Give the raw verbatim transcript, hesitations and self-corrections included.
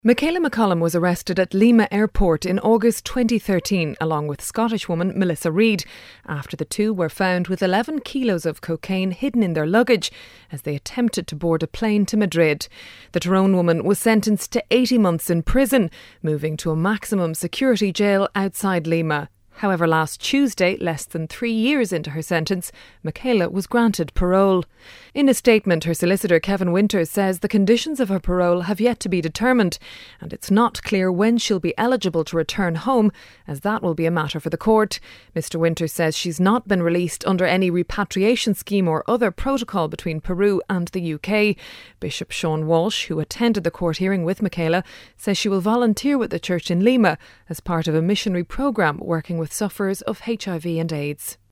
Michaela McCollum was arrested at Lima Airport in August twenty thirteen along with Scottish woman Melissa Reid after the two were found with eleven kilos of cocaine hidden in their luggage as they attempted to board a plane to Madrid. The Tyrone woman was sentenced to eighty months in prison, moving to a maximum security jail outside Lima. However, last Tuesday, less than three years into her sentence, Michaela was granted parole. In a statement, her solicitor Kevin Winters says the conditions of her parole have yet to be determined, and it's not clear when she'll be eligible to return home, as that will be a matter for the court. Mister Winters says she's not been released under any repatriation scheme or other protocol between Peru and the U K. Bishop Sean Walsh, who attended the court hearing with Michaela, says she will volunteer with the church in Lima as part of a missionary programme working with sufferers of H I V and AIDS.